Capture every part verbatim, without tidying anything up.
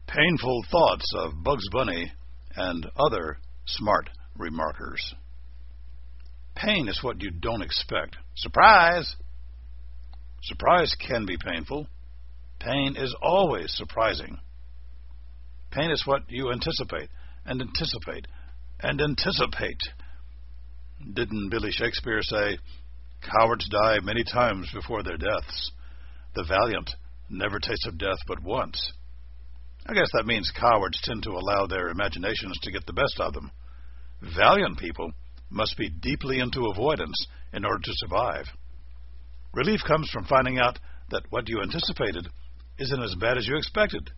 Painful thoughts of Bugs Bunny and other smart remarkers. Pain is what you don't expect. Surprise! Surprise can be painful. Pain is always surprising. Pain is what you anticipate, and anticipate, and anticipate. Didn't Billy Shakespeare say, "Cowards die many times before their deaths. The valiant never taste of death but once"? I guess that means cowards tend to allow their imaginations to get the best of them. Valiant people must be deeply into avoidance in order to survive. Relief comes from finding out that what you anticipated isn't as bad as you expected.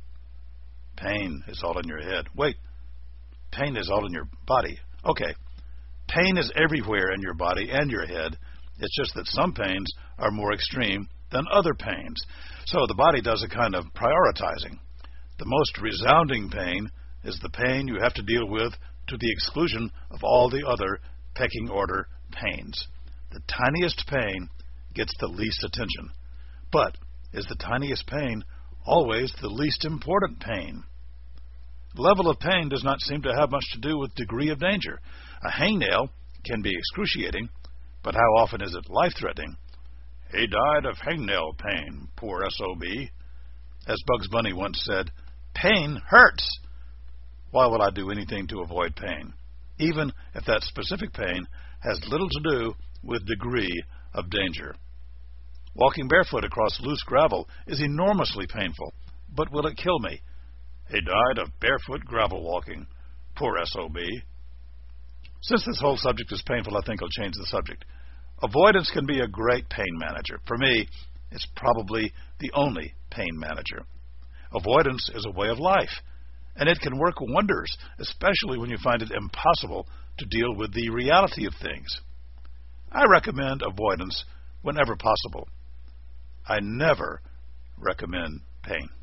Pain is all in your head. Wait, pain is all in your body. Okay, pain is everywhere in your body and your head. It's just that some pains are more extreme than other pains. So the body does a kind of prioritizing. The most resounding pain is the pain you have to deal with to the exclusion of all the other pecking order pains. The tiniest pain gets the least attention. But is the tiniest pain always the least important pain? The level of pain does not seem to have much to do with degree of danger. A hangnail can be excruciating, but how often is it life-threatening? "He died of hangnail pain, poor S O B. As Bugs Bunny once said, "Pain hurts." Why would I do anything to avoid pain, even if that specific pain has little to do with degree of danger? Walking barefoot across loose gravel is enormously painful, but will it kill me? "He died of barefoot gravel walking, poor S O B. Since this whole subject is painful, I think I'll change the subject. Avoidance can be a great pain manager. For me, it's probably the only pain manager. Avoidance is a way of life, and it can work wonders, especially when you find it impossible to deal with the reality of things. I recommend avoidance whenever possible. I never recommend pain.